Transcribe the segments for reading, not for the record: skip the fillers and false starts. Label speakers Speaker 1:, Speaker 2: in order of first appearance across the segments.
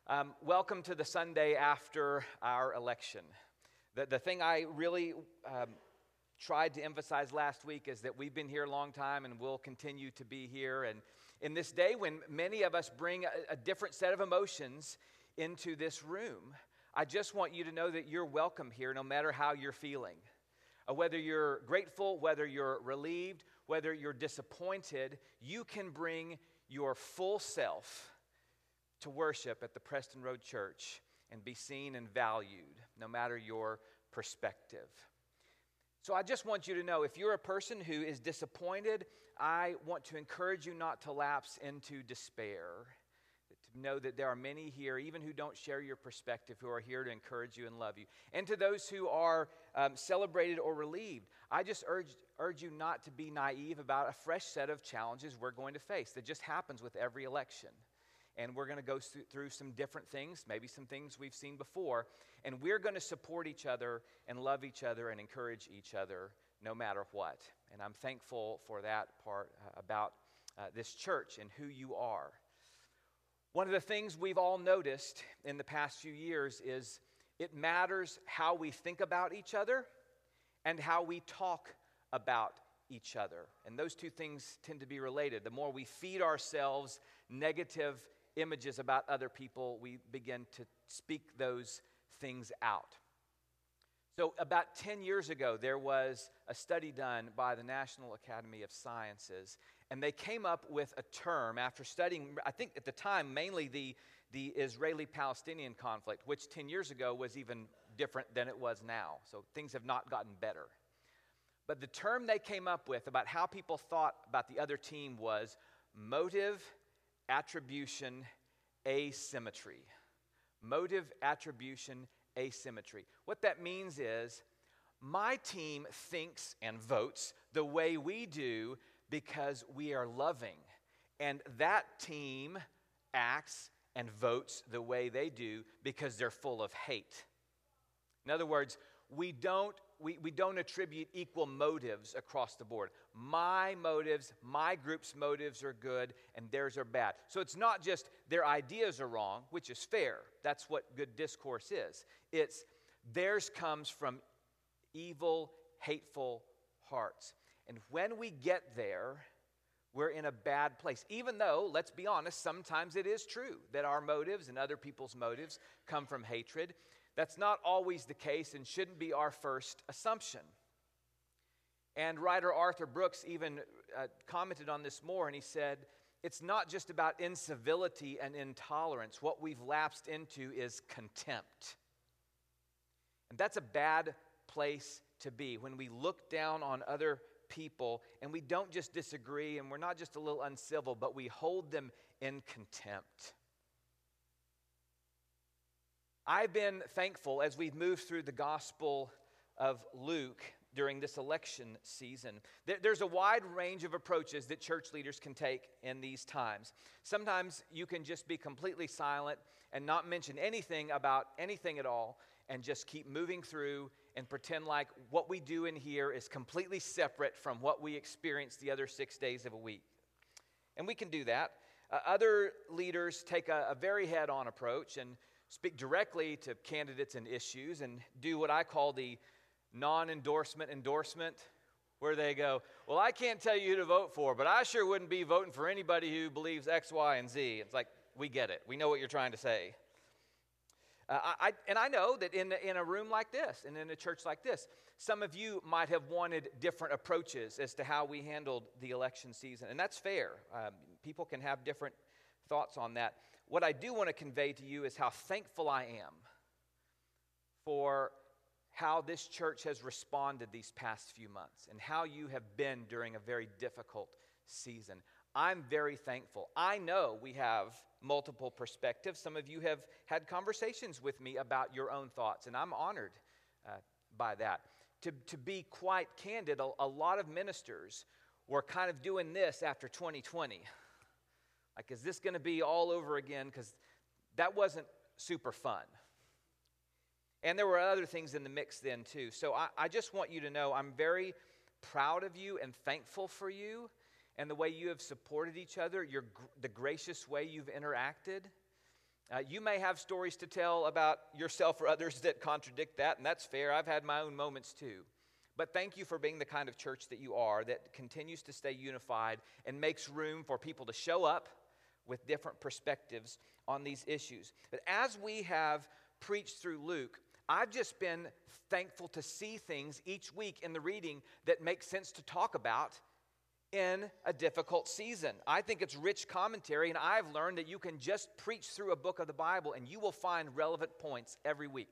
Speaker 1: Welcome to the Sunday after our election. The thing I really tried to emphasize last week is that we've been here a long time and we'll continue to be here. And in this day when many of us bring a different set of emotions into this room, I just want you to know that you're welcome here no matter how you're feeling. Whether you're grateful, whether you're relieved, whether you're disappointed, you can bring your full self to worship at the Preston Road Church and be seen and valued, no matter your perspective. So I just want you to know, if you're a person who is disappointed, I want to encourage you not to lapse into despair. To know that there are many here, even who don't share your perspective, who are here to encourage you and love you. And to those who are celebrated or relieved, I just urge you not to be naive about a fresh set of challenges we're going to face. That just happens with every election. And we're going to go through some different things, maybe some things we've seen before. And we're going to support each other and love each other and encourage each other no matter what. And I'm thankful for that part about this church and who you are. One of the things we've all noticed in the past few years is it matters how we think about each other and how we talk about each other. And those two things tend to be related. The more we feed ourselves negative images about other people, we begin to speak those things out. So about 10 years ago, there was a study done by the National Academy of Sciences, and they came up with a term after studying, I think at the time, mainly the Israeli-Palestinian conflict, which 10 years ago was even different than it was now. So things have not gotten better. But the term they came up with about how people thought about the other team was motive, attribution, asymmetry. Motive, attribution, asymmetry. What that means is my team thinks and votes the way we do because we are loving, and that team acts and votes the way they do because they're full of hate. In other words, we don't attribute equal motives across the board. My motives, my group's motives are good and theirs are bad. So it's not just their ideas are wrong, which is fair. That's what good discourse is. It's theirs comes from evil, hateful hearts. And when we get there, we're in a bad place. Even though, let's be honest, sometimes it is true that our motives and other people's motives come from hatred. That's not always the case and shouldn't be our first assumption. And writer Arthur Brooks even commented on this more, and he said, it's not just about incivility and intolerance. What we've lapsed into is contempt. And that's a bad place to be, when we look down on other people and we don't just disagree and we're not just a little uncivil, but we hold them in contempt. I've been thankful as we've moved through the Gospel of Luke during this election season. There's a wide range of approaches that church leaders can take in these times. Sometimes you can just be completely silent and not mention anything about anything at all and just keep moving through and pretend like what we do in here is completely separate from what we experience the other 6 days of a week. And we can do that. Other leaders take a very head-on approach and speak directly to candidates and issues and do what I call the non-endorsement endorsement, where they go, well, I can't tell you who to vote for, but I sure wouldn't be voting for anybody who believes X, Y, and Z. It's like, we get it. We know what you're trying to say. I know that in a room like this and in a church like this, some of you might have wanted different approaches as to how we handled the election season, and that's fair. People can have different thoughts on that. What I do want to convey to you is how thankful I am for how this church has responded these past few months and how you have been during a very difficult season. I'm very thankful. I know we have multiple perspectives. Some of you have had conversations with me about your own thoughts, and I'm honored by that. To be quite candid, a lot of ministers were kind of doing this after 2020. Like, is this going to be all over again? Because that wasn't super fun. And there were other things in the mix then too. So I just want you to know I'm very proud of you and thankful for you and the way you have supported each other, the gracious way you've interacted. You may have stories to tell about yourself or others that contradict that, and that's fair. I've had my own moments too. But thank you for being the kind of church that you are, that continues to stay unified and makes room for people to show up with different perspectives on these issues. But as we have preached through Luke, I've just been thankful to see things each week in the reading that make sense to talk about in a difficult season. I think it's rich commentary, and I've learned that you can just preach through a book of the Bible and you will find relevant points every week.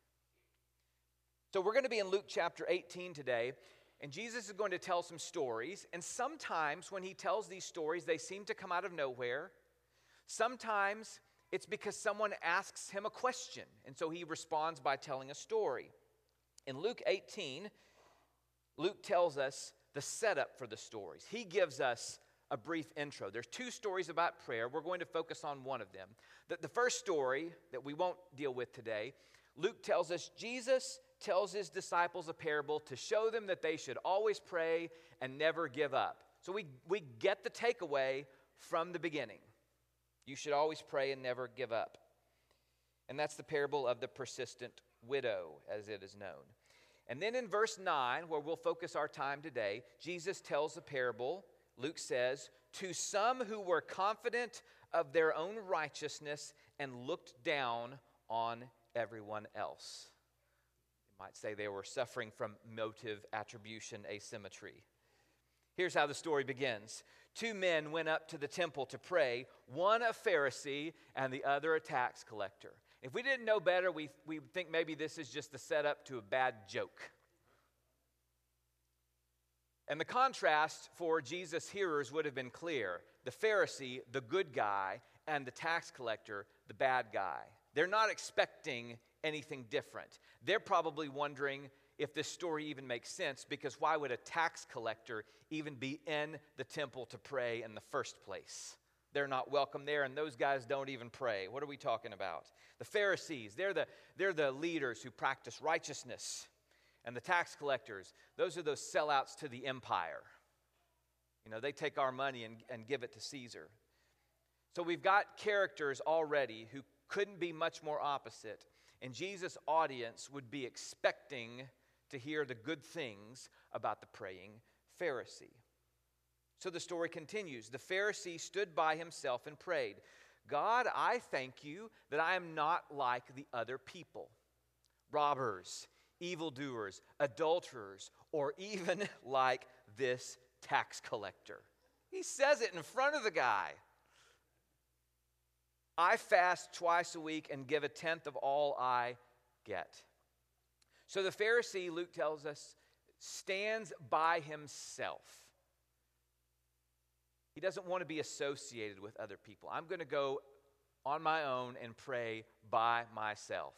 Speaker 1: So we're going to be in Luke chapter 18 today, and Jesus is going to tell some stories, and sometimes when he tells these stories, they seem to come out of nowhere. Sometimes it's because someone asks him a question, and so he responds by telling a story. In Luke 18, Luke tells us the setup for the stories. He gives us a brief intro. There's two stories about prayer. We're going to focus on one of them. The first story that we won't deal with today, Luke tells us Jesus tells his disciples a parable to show them that they should always pray and never give up. So we get the takeaway from the beginning. You should always pray and never give up. And that's the parable of the persistent widow, as it is known. And then in verse 9, where we'll focus our time today, Jesus tells a parable, Luke says, to some who were confident of their own righteousness and looked down on everyone else. You might say they were suffering from motive attribution asymmetry. Here's how the story begins. Two men went up to the temple to pray, one a Pharisee and the other a tax collector. If we didn't know better, we would think maybe this is just the setup to a bad joke. And the contrast for Jesus' hearers would have been clear. The Pharisee, the good guy, and the tax collector, the bad guy. They're not expecting anything different. They're probably wondering if this story even makes sense, because why would a tax collector even be in the temple to pray in the first place? They're not welcome there, and those guys don't even pray. What are we talking about? The Pharisees, they're the leaders who practice righteousness. And the tax collectors, those are those sellouts to the empire. You know, they take our money and give it to Caesar. So we've got characters already who couldn't be much more opposite. And Jesus' audience would be expecting to hear the good things about the praying Pharisee. So the story continues. The Pharisee stood by himself and prayed, God, I thank you that I am not like the other people, robbers, evildoers, adulterers, or even like this tax collector. He says it in front of the guy. I fast twice a week and give a tenth of all I get. So the Pharisee, Luke tells us, stands by himself. He doesn't want to be associated with other people. I'm going to go on my own and pray by myself.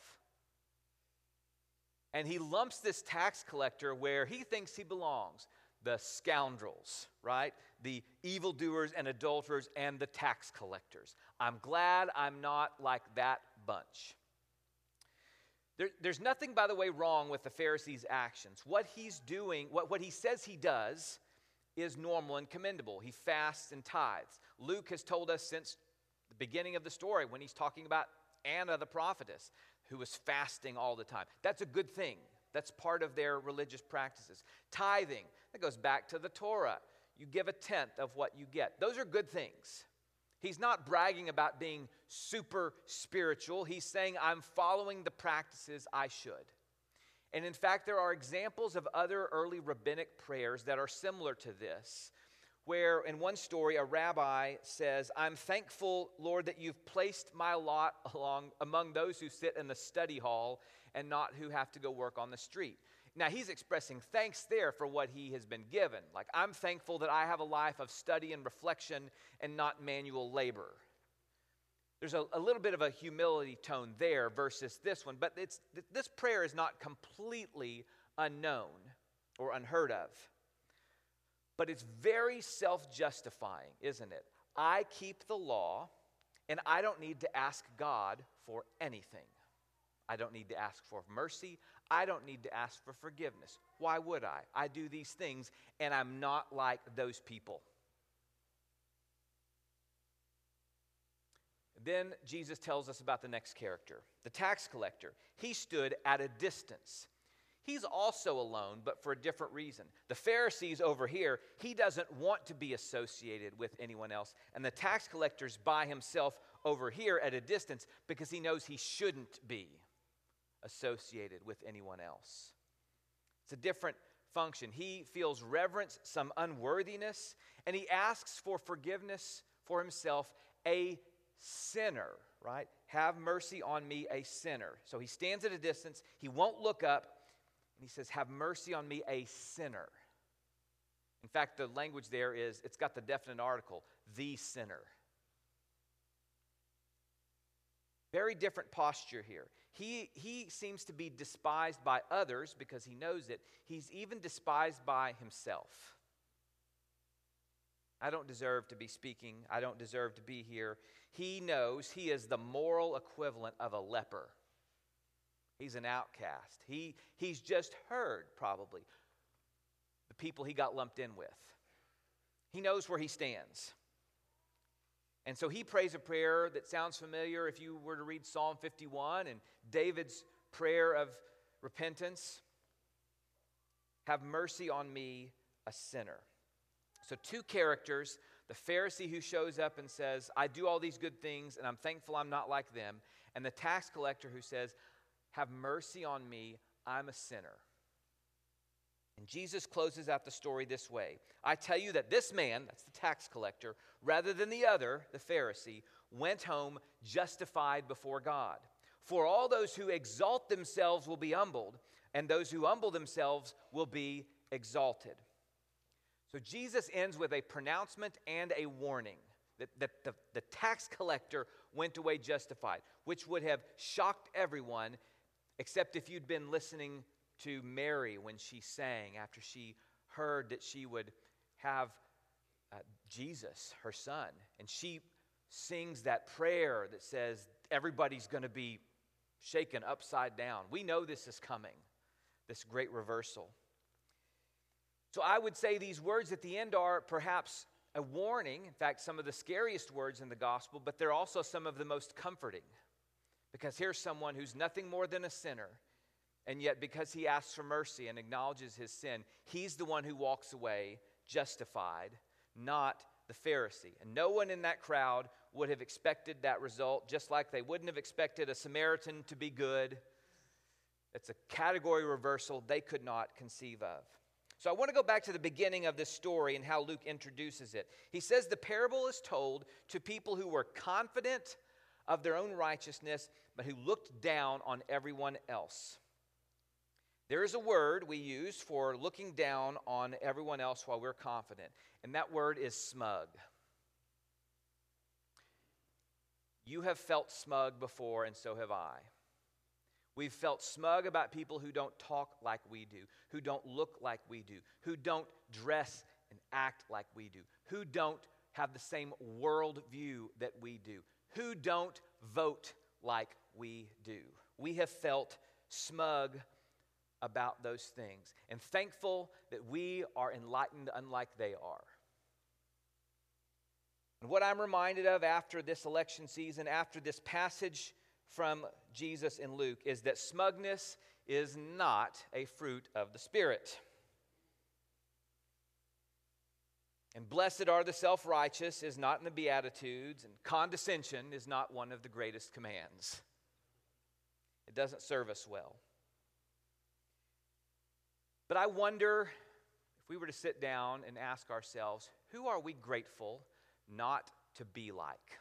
Speaker 1: And he lumps this tax collector where he thinks he belongs. The scoundrels, right? The evildoers and adulterers and the tax collectors. I'm glad I'm not like that bunch. There's nothing, by the way, wrong with the Pharisee's actions. What he's doing, what he says he does, is normal and commendable. He fasts and tithes. Luke has told us since the beginning of the story when he's talking about Anna the prophetess, who was fasting all the time. That's a good thing. That's part of their religious practices. Tithing, that goes back to the Torah. You give a tenth of what you get. Those are good things. He's not bragging about being super spiritual. He's saying, I'm following the practices I should. And in fact, there are examples of other early rabbinic prayers that are similar to this, where in one story, a rabbi says, I'm thankful, Lord, that you've placed my lot among those who sit in the study hall and not who have to go work on the street. Now, he's expressing thanks there for what he has been given. Like, I'm thankful that I have a life of study and reflection and not manual labor. There's a little bit of a humility tone there versus this one, but this prayer is not completely unknown or unheard of. But it's very self-justifying, isn't it? I keep the law, and I don't need to ask God for anything. I don't need to ask for mercy. I don't need to ask for forgiveness. Why would I? I do these things, and I'm not like those people. Then Jesus tells us about the next character, the tax collector. He stood at a distance. He's also alone, but for a different reason. The Pharisees over here, he doesn't want to be associated with anyone else. And the tax collector's by himself over here at a distance because he knows he shouldn't be associated with anyone else. It's a different function. He feels reverence, some unworthiness, and he asks for forgiveness for himself, a sinner, right? Have mercy on me, a sinner. So he stands at a distance. He won't look up. And he says, have mercy on me, a sinner. In fact, the language there is, it's got the definite article, the sinner. Very different posture here. He seems to be despised by others because he knows it. He's even despised by himself. I don't deserve to be speaking. I don't deserve to be here. He knows he is the moral equivalent of a leper. He's an outcast. He's just heard, probably, the people he got lumped in with. He knows where he stands. And so he prays a prayer that sounds familiar if you were to read Psalm 51 and David's prayer of repentance. Have mercy on me, a sinner. So two characters, the Pharisee who shows up and says, I do all these good things and I'm thankful I'm not like them, and the tax collector who says, have mercy on me, I'm a sinner. And Jesus closes out the story this way. I tell you that this man, that's the tax collector, rather than the other, the Pharisee, went home justified before God. For all those who exalt themselves will be humbled, and those who humble themselves will be exalted. So Jesus ends with a pronouncement and a warning that the tax collector went away justified, which would have shocked everyone, except if you'd been listening to Mary when she sang after she heard that she would have Jesus, her son. And she sings that prayer that says everybody's going to be shaken upside down. We know this is coming, this great reversal. So I would say these words at the end are perhaps a warning, in fact, some of the scariest words in the gospel, but they're also some of the most comforting. Because here's someone who's nothing more than a sinner, and yet because he asks for mercy and acknowledges his sin, he's the one who walks away justified, not the Pharisee. And no one in that crowd would have expected that result, just like they wouldn't have expected a Samaritan to be good. It's a category reversal they could not conceive of. So I want to go back to the beginning of this story and how Luke introduces it. He says the parable is told to people who were confident of their own righteousness, but who looked down on everyone else. There is a word we use for looking down on everyone else while we're confident, and that word is smug. You have felt smug before, and so have I. We've felt smug about people who don't talk like we do, who don't look like we do, who don't dress and act like we do, who don't have the same worldview that we do, who don't vote like we do. We have felt smug about those things and thankful that we are enlightened unlike they are. And what I'm reminded of after this election season, after this passage from Jesus in Luke, is that smugness is not a fruit of the Spirit. And blessed are the self-righteous is not in the Beatitudes, and condescension is not one of the greatest commands. It doesn't serve us well. But I wonder if we were to sit down and ask ourselves, who are we grateful not to be like?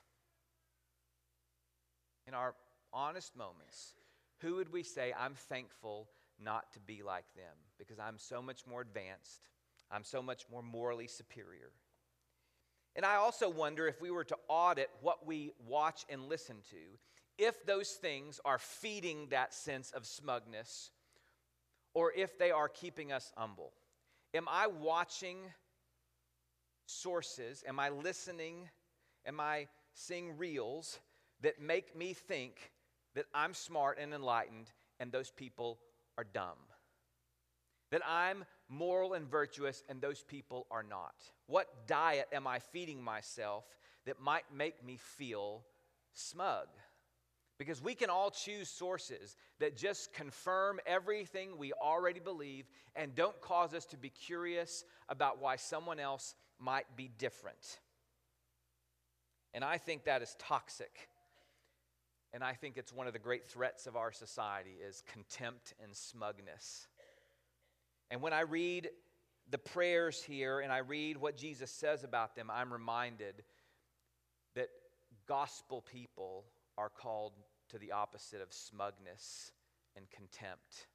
Speaker 1: In our honest moments, who would we say, I'm thankful not to be like them because I'm so much more advanced, I'm so much more morally superior? And I also wonder if we were to audit what we watch and listen to, if those things are feeding that sense of smugness or if they are keeping us humble. Am I watching sources? Am I listening? Am I seeing reels that make me think that I'm smart and enlightened and those people are dumb? That I'm moral and virtuous and those people are not? What diet am I feeding myself that might make me feel smug. Because we can all choose sources that just confirm everything we already believe and don't cause us to be curious about why someone else might be different. And I think that is toxic. And I think it's one of the great threats of our society is contempt and smugness. And when I read the prayers here and I read what Jesus says about them, I'm reminded that gospel people are called to the opposite of smugness and contempt.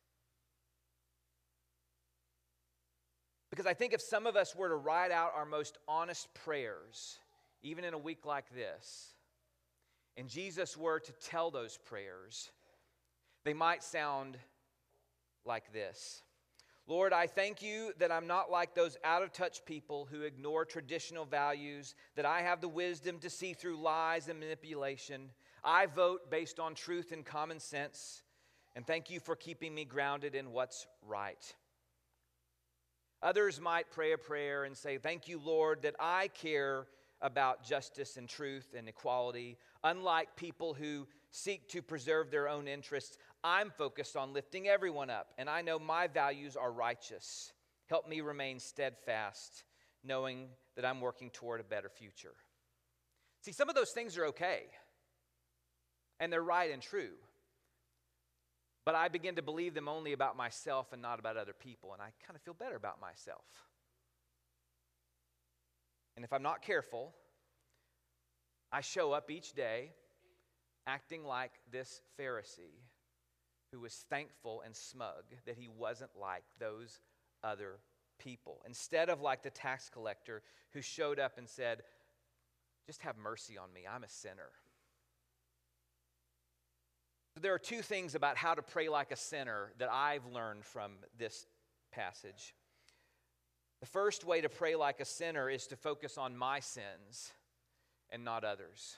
Speaker 1: Because I think if some of us were to write out our most honest prayers, even in a week like this, and Jesus were to tell those prayers, they might sound like this. Lord, I thank you that I'm not like those out-of-touch people who ignore traditional values, that I have the wisdom to see through lies and manipulation. I vote based on truth and common sense, and thank you for keeping me grounded in what's right. Others might pray a prayer and say, thank you, Lord, that I care about justice and truth and equality. Unlike people who seek to preserve their own interests, I'm focused on lifting everyone up, and I know my values are righteous. Help me remain steadfast, knowing that I'm working toward a better future. See, some of those things are okay, and they're right and true, but I begin to believe them only about myself and not about other people, and I kind of feel better about myself. And if I'm not careful, I show up each day acting like this Pharisee who was thankful and smug that he wasn't like those other people. Instead of like the tax collector who showed up and said, just have mercy on me, I'm a sinner. There are two things about how to pray like a sinner that I've learned from this passage. The first way to pray like a sinner is to focus on my sins and not others.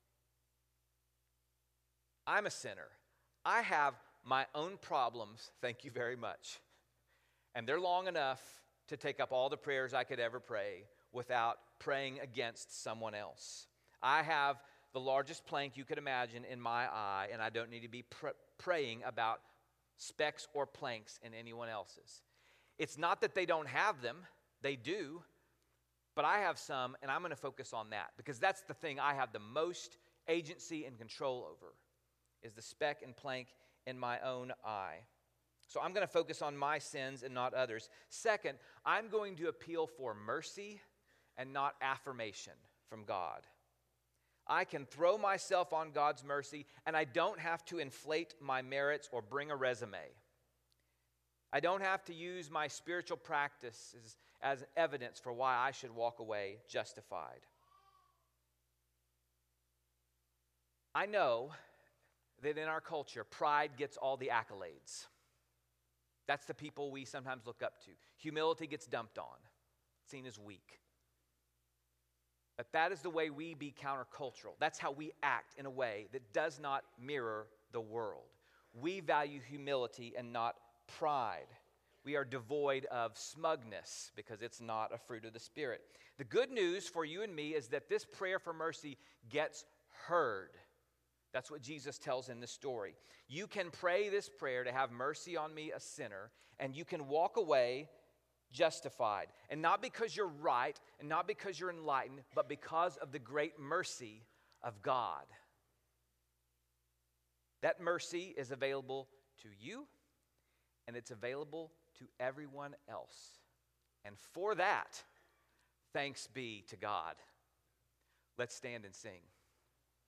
Speaker 1: I'm a sinner. I have my own problems, thank you very much. And they're long enough to take up all the prayers I could ever pray without praying against someone else. I have the largest plank you could imagine in my eye, and I don't need to be praying about specks or planks in anyone else's. It's not that they don't have them, they do, but I have some, and I'm going to focus on that because that's the thing I have the most agency and control over, is the speck and plank in my own eye. So I'm going to focus on my sins and not others. Second, I'm going to appeal for mercy and not affirmation from God. I can throw myself on God's mercy, and I don't have to inflate my merits or bring a resume. I don't have to use my spiritual practices as evidence for why I should walk away justified. I know that in our culture, pride gets all the accolades. That's the people we sometimes look up to. Humility gets dumped on, seen as weak. But that is the way we be countercultural. That's how we act in a way that does not mirror the world. We value humility and not pride. We are devoid of smugness because it's not a fruit of the Spirit. The good news for you and me is that this prayer for mercy gets heard. That's what Jesus tells in this story. You can pray this prayer to have mercy on me, a sinner, and you can walk away justified. And not because you're right, and not because you're enlightened, but because of the great mercy of God. That mercy is available to you, and it's available to everyone else. And for that, thanks be to God. Let's stand and sing.